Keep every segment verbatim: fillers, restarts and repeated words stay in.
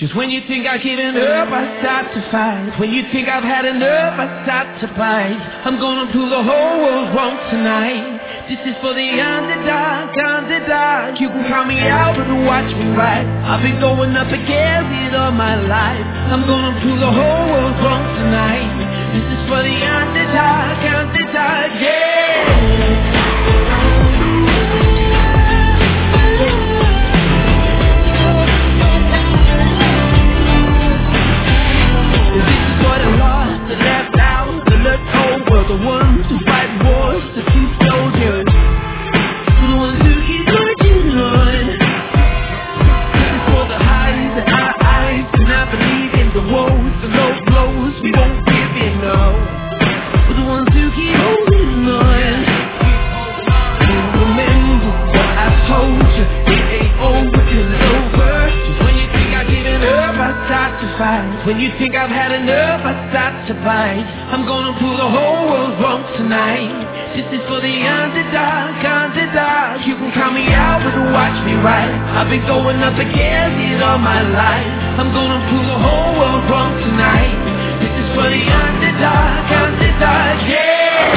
Just when you think I've given up, I start to fight. When you think I've had enough, I start to bite. I'm gonna prove the whole world wrong tonight. This is for the underdog, underdog. You can count me out, but watch me fight. I've been going up against it all my life. I'm gonna prove the whole world wrong tonight. This is for the underdog, underdog, yeah. The ones who fight wars, the true soldiers, the ones who keep marching on. This is for the highs and high highs, and I believe in the woes, the low blows, we won't give in, no. For the ones who keep holding on. Remember what I told you, it ain't over till it's over. Just when you think I've given up, I start to fight. When you think I've had enough, I start to bite. I'm gonna prove the whole world wrong tonight. This is for the underdog, underdog. You can count me out, but watch me right. I've been going up against it all my life. I'm gonna prove the whole world wrong tonight. This is for the underdog, underdog, yeah.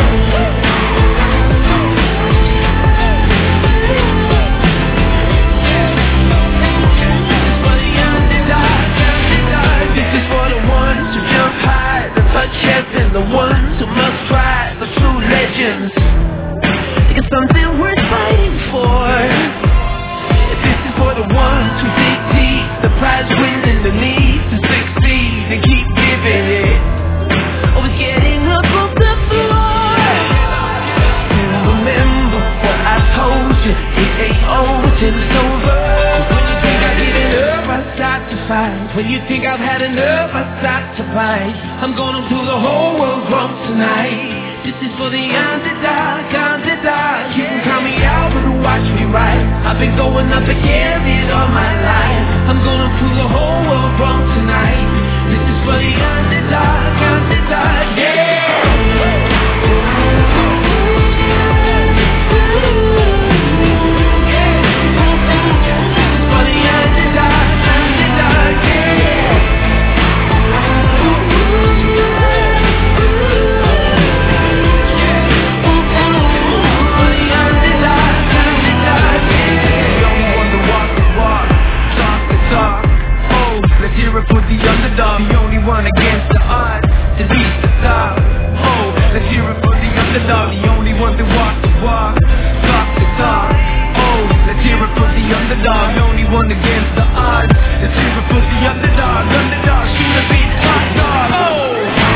And the ones who must try, the true legends. It's something worth fighting for. This is for the ones who dig deep, the prize winning, the need to succeed and keep giving it. Always getting up off the floor. And remember what I told you, it ain't over till it's over. When you think I've given up, I start to fight. When you think I've had enough, I start to bite. I'm gonna prove the whole world wrong tonight. This is for the underdog, underdog. You can count me out, but watch me right. I've been going up against it all my life. I'm gonna prove the whole world wrong tonight. This is for the underdog, underdog, yeah. For the underdog, the only one against the odds, to beat the top. Oh, let's hear it for the underdog, the only one to walk the walk, talk the talk. Oh, let's hear it for the underdog, the only one against the odds. Let's hear it for the underdog, underdog, shoot a beat, top dog. Oh.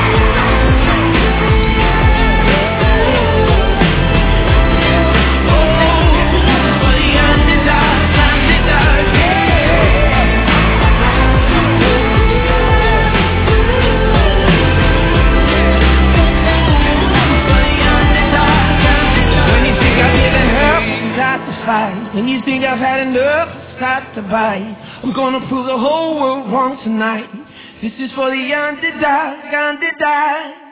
When you think I've had enough, start to bite. I'm gonna prove the whole world wrong tonight. This is for the underdog, underdog.